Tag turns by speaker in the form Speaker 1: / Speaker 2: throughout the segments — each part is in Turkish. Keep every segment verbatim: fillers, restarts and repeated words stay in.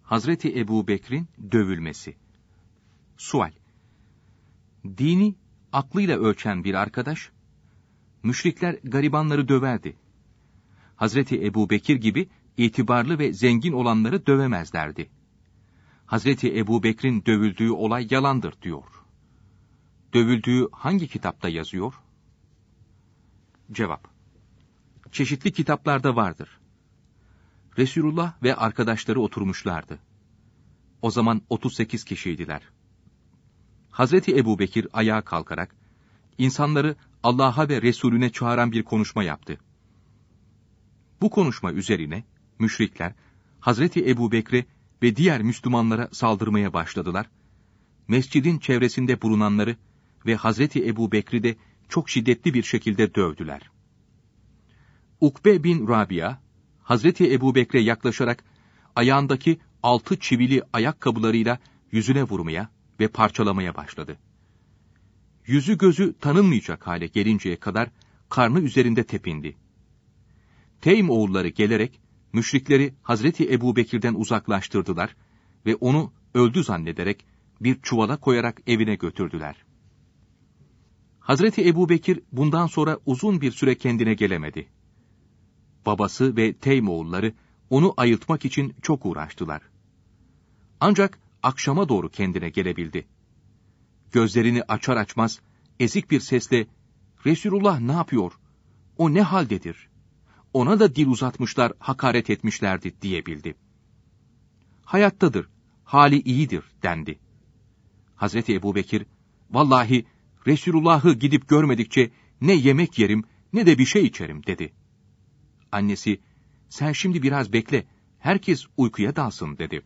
Speaker 1: Hazreti Ebu Bekir'in dövülmesi. Sual: Dini aklıyla ölçen bir arkadaş, müşrikler garibanları döverdi. Hazreti Ebu Bekir gibi itibarlı ve zengin olanları dövemezlerdi. Hazreti Ebu Bekir'in dövüldüğü olay yalandır diyor. Dövüldüğü hangi kitapta yazıyor? Cevap: Çeşitli kitaplarda vardır. Resulullah ve arkadaşları oturmuşlardı. O zaman otuz sekiz kişiydiler. Hazreti Ebu Bekir ayağa kalkarak, insanları Allah'a ve Resulüne çağıran bir konuşma yaptı. Bu konuşma üzerine, müşrikler, Hazreti Ebu Bekir'e ve diğer Müslümanlara saldırmaya başladılar. Mescidin çevresinde bulunanları ve Hazreti Ebu Bekir'i de çok şiddetli bir şekilde dövdüler. Ukbe bin Rabia, Hazreti Ebu Bekir'e yaklaşarak, ayağındaki altı çivili ayakkabılarıyla yüzüne vurmaya ve parçalamaya başladı. Yüzü gözü tanınmayacak hale gelinceye kadar karnı üzerinde tepindi. Teym oğulları gelerek müşrikleri Hazreti Ebu Bekir'den uzaklaştırdılar ve onu öldü zannederek bir çuvala koyarak evine götürdüler. Hazreti Ebu Bekir bundan sonra uzun bir süre kendine gelemedi. Babası ve Teym oğulları onu ayıltmak için çok uğraştılar. Ancak akşama doğru kendine gelebildi. Gözlerini açar açmaz ezik bir sesle "Resulullah ne yapıyor? O ne haldedir? Ona da dil uzatmışlar, hakaret etmişlerdi" diyebildi. "Hayattadır, hali iyidir" dendi. Hazreti Ebu Bekir, "Vallahi Resulullah'ı gidip görmedikçe ne yemek yerim ne de bir şey içerim" dedi. Annesi, "Sen şimdi biraz bekle, herkes uykuya dalsın" dedi.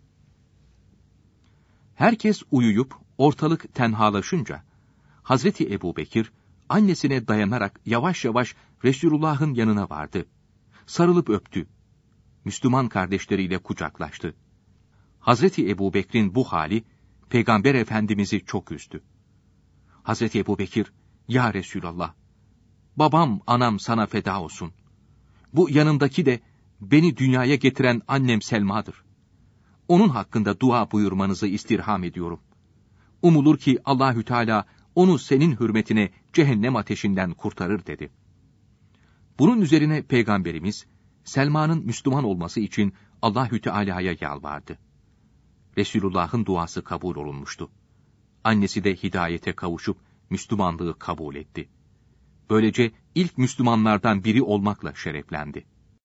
Speaker 1: Herkes uyuyup ortalık tenhalaşınca, Hazreti Ebu Bekir, annesine dayanarak yavaş yavaş Resulullah'ın yanına vardı. Sarılıp öptü. Müslüman kardeşleriyle kucaklaştı. Hazreti Ebu Bekir'in bu hali, Peygamber Efendimiz'i çok üzdü. Hazreti Ebu Bekir, "Ya Resulallah, babam anam sana feda olsun. Bu yanımdaki de beni dünyaya getiren annem Selma'dır. Onun hakkında dua buyurmanızı istirham ediyorum. Umulur ki Allahü Teala onu senin hürmetine cehennem ateşinden kurtarır" dedi. Bunun üzerine Peygamberimiz, Selma'nın Müslüman olması için Allahü Teala'ya yalvardı. Resulullah'ın duası kabul olunmuştu. Annesi de hidayete kavuşup Müslümanlığı kabul etti. Böylece ilk Müslümanlardan biri olmakla şereflendi.